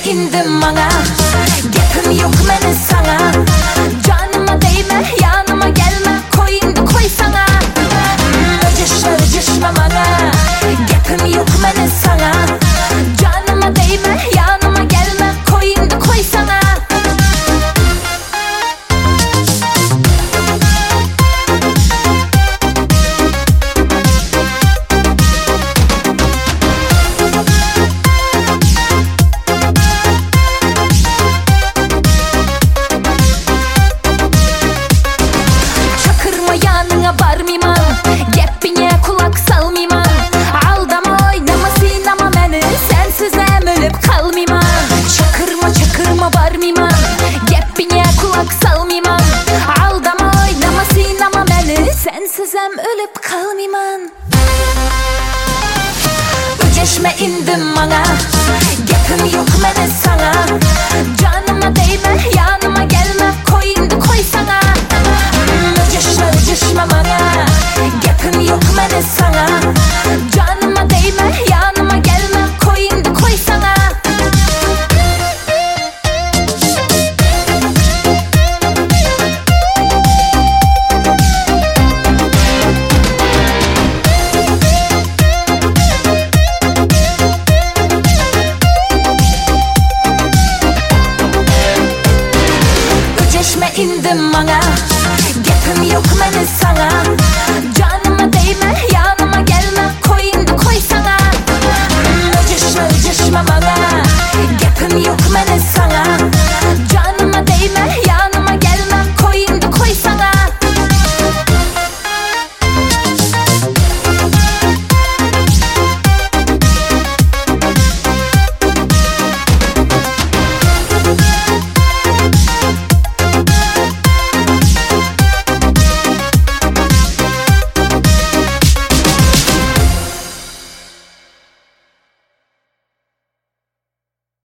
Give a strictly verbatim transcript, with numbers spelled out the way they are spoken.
indim bana. Gepim yok meni sana. Canıma değme, yanıma gelme. Koyun koy sana. Öcüşme öcüşme bana. Gepim yok meni sana. Canıma değme, yanıma gelme. Koyun koy sana. Barmıyman, gepine kulak salmıyman. Aldama oynama sinema meni, sensiz hem ölüp kalmıyman. Çakırma çakırma barmıyman, gepine kulak salmıyman. Aldama oynama sinema meni, sensiz hem ölüp kalmıyman. Öceşme indim bana, gepim yok meni sana. Canıma değme, yanıma gelme, koyun koy sana. Öceşme öceşme bana, gepim yok meni sana. Canıma değme, yanıma gelme, koyun koy sana. Öceşme indim bana, gepim yok meni sana. Canıma değme, yanıma gelme, koyun koy sana. Öceşme öceşme bana.